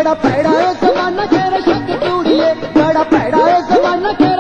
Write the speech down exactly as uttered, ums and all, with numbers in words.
बड़ा पैड़ा है जमाना, तेरा शक चूड़िए, बड़ा पैड़ा है जमाना।